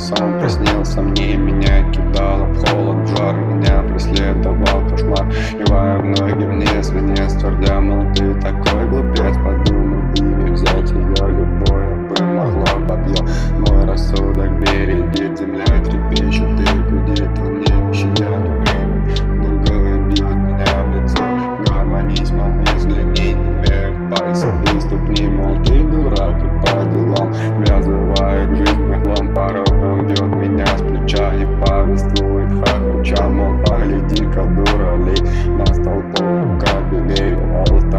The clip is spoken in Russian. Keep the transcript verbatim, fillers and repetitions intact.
сон приснился мне, меня кидало в холод, в жар, меня преследовал кошмар. Кивая в ноги вниз, вниз, твердя, мол, ты такой глупец. Подумай, и не взять ее любое бы могло побьет. Мой рассудок бередит, земля трепещет и гудит, он не щадя время. Другое бьет меня в лицо, гармонизмом взгляни, вверх пальцы и ступни, мол, ты дурак и по делам. Вязывает жизнь беглом, порой он бьет меня с плеча и повествует хохоча, мол, погляди-ка, дура ли, настал полный кабелей, волос